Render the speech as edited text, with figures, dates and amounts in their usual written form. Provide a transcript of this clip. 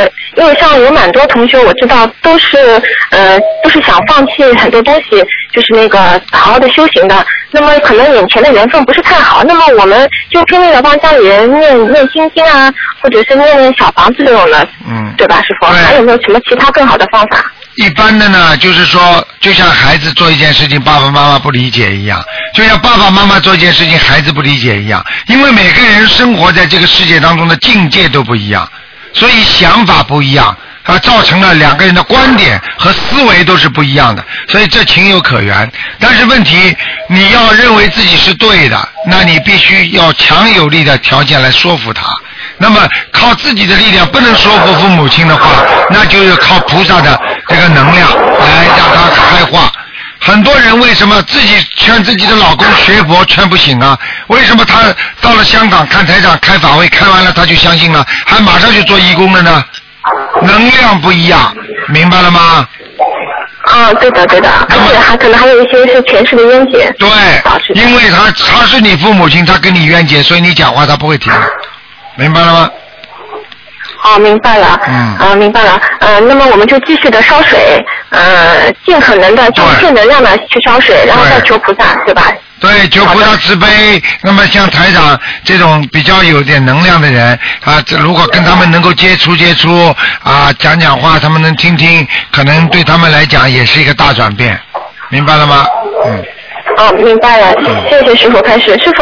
因为像有蛮多同学我知道都是想放弃很多东西，就是那个好好的修行的。那么可能眼前的缘分不是太好，那么我们就拼命的帮家里人念心经啊，或者是念小房子这种的，对吧，师傅？还有没有什么其他更好的方法？ 一般的呢，就是说，就像孩子做一件事情，爸爸妈妈不理解一样，就像爸爸妈妈做一件事情，孩子不理解一样，因为每个人生活在这个世界当中的境界都不一样，所以想法不一样。造成了两个人的观点和思维都是不一样的，所以这情有可原。但是问题，你要认为自己是对的，那你必须要强有力的条件来说服他。那么靠自己的力量不能说服父母亲的话，那就是靠菩萨的这个能量来让他开化。很多人为什么自己劝自己的老公学佛劝不醒啊？为什么他到了香港看台长开法会，开完了他就相信了，还马上去做义工了呢？能量不一样，明白了吗？ 对的，而且还可能还有一些是前世的冤结。 对，因为他是你父母亲，他跟你冤结，所以你讲话他不会听，明白了吗？ 明白了。明白了。那么我们就继续的烧水，尽可能的用正能量的去烧水，然后再求菩萨，对吧？ 对，求菩萨慈悲。那么像台长这种比较有点能量的人如果跟他们能够接触讲话，他们能听听，可能对他们来讲也是一个大转变，明白了吗？ 明白了。谢谢师傅开始。师傅